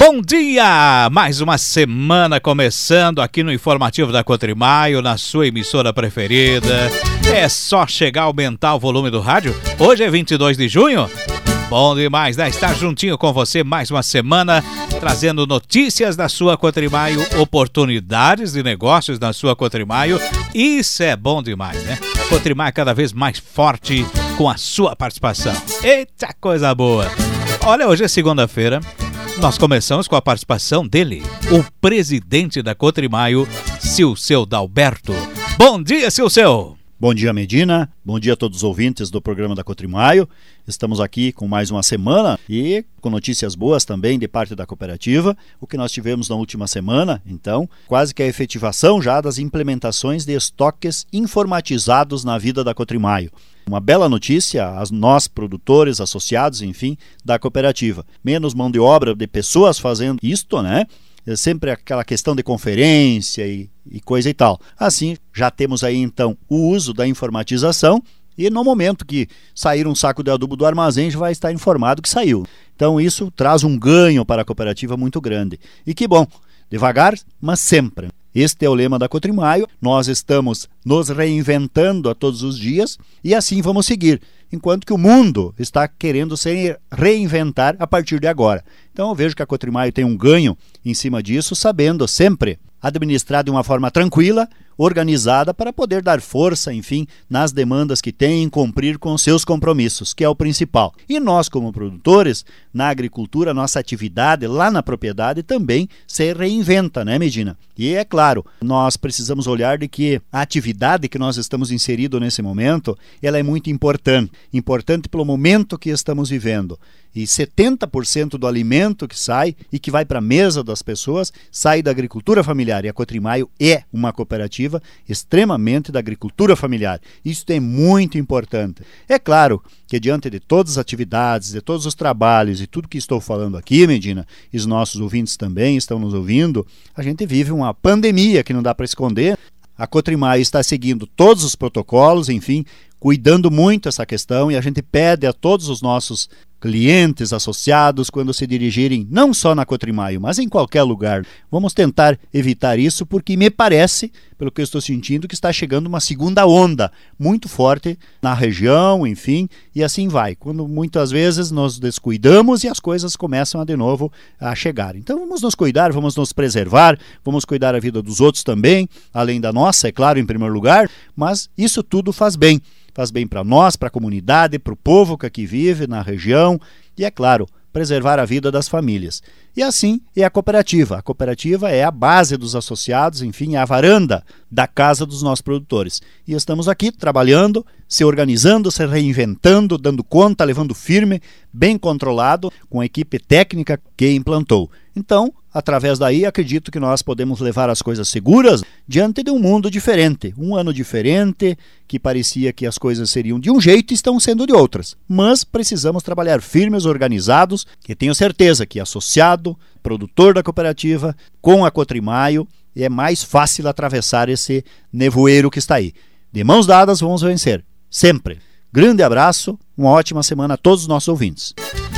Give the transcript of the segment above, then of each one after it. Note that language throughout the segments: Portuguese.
Bom dia! Mais uma semana começando aqui no Informativo da Cotrimaio, na sua emissora preferida. É só chegar a aumentar o volume do rádio. Hoje é 22 de junho. Bom demais, né? Estar juntinho com você mais uma semana, trazendo notícias da sua Cotrimaio, oportunidades de negócios na sua Cotrimaio. Isso é bom demais, né? Cotrimaio cada vez mais forte com a sua participação. Eita, coisa boa! Olha, hoje é segunda-feira. Nós começamos com a participação dele, o presidente da Cotrimaio, Silceu Dalberto. Bom dia, Silceu! Bom dia, Medina. Bom dia a todos os ouvintes do programa da Cotrimaio. Estamos aqui com mais uma semana e com notícias boas também de parte da cooperativa. O que nós tivemos na última semana, então, quase que a efetivação já das implementações de estoques informatizados na vida da Cotrimaio. Uma bela notícia a nós, produtores, associados, enfim, da cooperativa. Menos mão de obra de pessoas fazendo isto, né? É sempre aquela questão de conferência e coisa e tal. Assim, já temos aí então o uso da informatização e no momento que sair um saco de adubo do armazém já vai estar informado que saiu. Então isso traz um ganho para a cooperativa muito grande. E que bom, devagar, mas sempre. Este é o lema da Cotrimaio, nós estamos nos reinventando a todos os dias e assim vamos seguir, enquanto que o mundo está querendo se reinventar a partir de agora. Então eu vejo que a Cotrimaio tem um ganho em cima disso, sabendo sempre administrar de uma forma tranquila, organizada, para poder dar força, enfim, nas demandas que tem, cumprir com seus compromissos, que é o principal. E nós, como produtores, na agricultura, nossa atividade lá na propriedade também se reinventa, né, Medina? E é claro, nós precisamos olhar de que a atividade que nós estamos inseridos nesse momento, ela é muito importante pelo momento que estamos vivendo. E 70% do alimento que sai e que vai para a mesa das pessoas sai da agricultura familiar. E a Cotrimaio é uma cooperativa extremamente da agricultura familiar. Isso é muito importante. É claro que diante de todas as atividades, de todos os trabalhos e tudo que estou falando aqui, Medina, e os nossos ouvintes também estão nos ouvindo, a gente vive uma pandemia que não dá para esconder. A Cotrimaio está seguindo todos os protocolos, enfim, cuidando muito essa questão, e a gente pede a todos os nossos clientes, associados, quando se dirigirem não só na Cotrimaio, mas em qualquer lugar, vamos tentar evitar isso, porque me parece, pelo que eu estou sentindo, que está chegando uma segunda onda muito forte na região, enfim, e assim vai, quando muitas vezes nos descuidamos e as coisas começam de novo a chegar. Então vamos nos cuidar, vamos nos preservar, vamos cuidar da vida dos outros também, além da nossa, é claro, em primeiro lugar, mas isso tudo faz bem. Faz bem para nós, para a comunidade, para o povo que aqui vive na região e, é claro, preservar a vida das famílias. E assim é a cooperativa. A cooperativa é a base dos associados, enfim, é a varanda da casa dos nossos produtores. E estamos aqui trabalhando, se organizando, se reinventando, dando conta, levando firme, bem controlado, com a equipe técnica que implantou. Então, através daí, acredito que nós podemos levar as coisas seguras diante de um mundo diferente. Um ano diferente, que parecia que as coisas seriam de um jeito e estão sendo de outras. Mas precisamos trabalhar firmes, organizados, e tenho certeza que associado, produtor da cooperativa, com a Cotrimaio, é mais fácil atravessar esse nevoeiro que está aí. De mãos dadas, vamos vencer. Sempre. Grande abraço, uma ótima semana a todos os nossos ouvintes.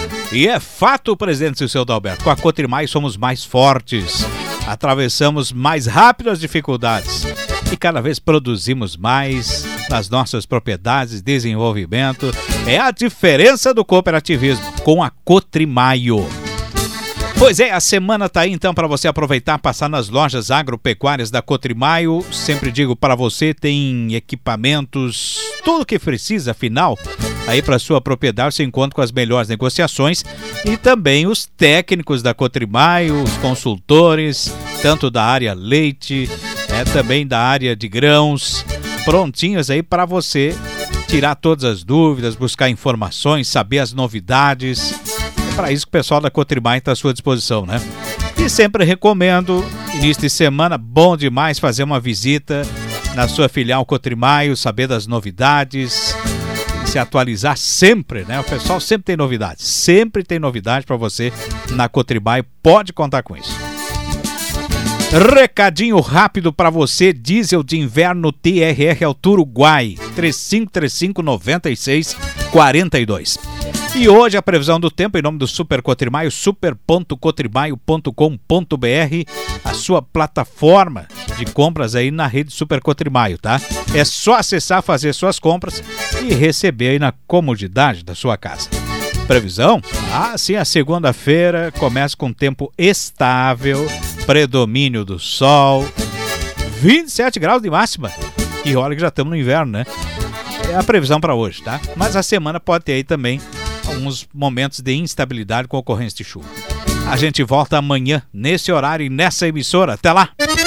E é fato, presidente Silceu Dalberto, com a Cotrimaio somos mais fortes, atravessamos mais rápido as dificuldades e cada vez produzimos mais nas nossas propriedades, desenvolvimento. É a diferença do cooperativismo com a Cotrimaio. Pois é, a semana está aí então para você aproveitar, passar nas lojas agropecuárias da Cotrimaio. Sempre digo para você, tem equipamentos, tudo que precisa, afinal, aí para sua propriedade você encontra com as melhores negociações e também os técnicos da Cotrimaio, os consultores, tanto da área leite, também da área de grãos, prontinhos aí para você tirar todas as dúvidas, buscar informações, saber as novidades. É para isso que o pessoal da Cotrimaio está à sua disposição, né? E sempre recomendo, início de semana, bom demais fazer uma visita na sua filial Cotrimaio, saber das novidades, se atualizar sempre, né? O pessoal sempre tem novidade para você na Cotrimaio, pode contar com isso. Recadinho rápido para você, diesel de inverno TRR Alto Uruguai, 3535-9642. E hoje a previsão do tempo em nome do Super Cotrimaio, super.cotrimaio.com.br, a sua plataforma de compras aí na rede Super Cotrimaio, tá? É só acessar, fazer suas compras e receber aí na comodidade da sua casa. Previsão? Sim, a segunda-feira começa com tempo estável, predomínio do sol, 27 graus de máxima. E olha que já estamos no inverno, né? É a previsão para hoje, tá? Mas a semana pode ter aí também alguns momentos de instabilidade com ocorrência de chuva. A gente volta amanhã, nesse horário e nessa emissora. Até lá!